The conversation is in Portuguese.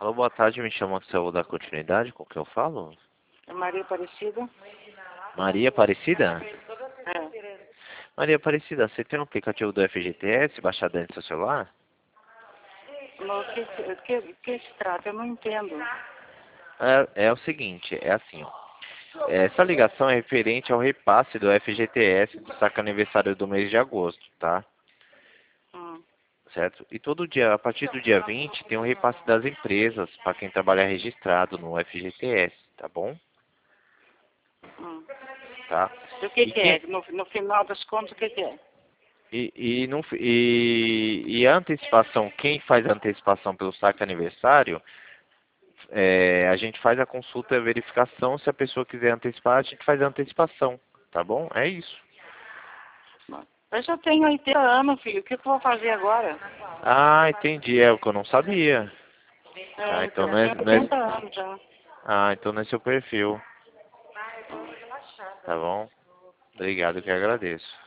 Olá, boa tarde, me chamo Marcelo da Continuidade, com quem eu falo? É Maria Aparecida? Maria Aparecida? É. Maria Aparecida, você tem um aplicativo do FGTS baixado dentro do seu celular? Mas o que se trata? Eu não entendo. É o seguinte, é assim, ó. Essa ligação é referente ao repasse do FGTS do saque aniversário do mês de agosto, tá? Hum. Certo? E todo dia, a partir do dia 20, tem um repasse das empresas para quem trabalha registrado no FGTS, tá bom? Hum. Tá? E o que E, que é? No final das contas, o que que é? e a antecipação, quem faz a antecipação pelo saque aniversário, a gente faz a consulta e a verificação. Se a pessoa quiser antecipar, a gente faz a antecipação, tá bom? É isso. Eu já tenho 80 anos, filho. O que que eu vou fazer agora? Ah, entendi, é o que eu não sabia. É, Ah, então então, não eu é, tenho não é, 80 anos já. então não é seu perfil, tá bom? Obrigado, que eu agradeço.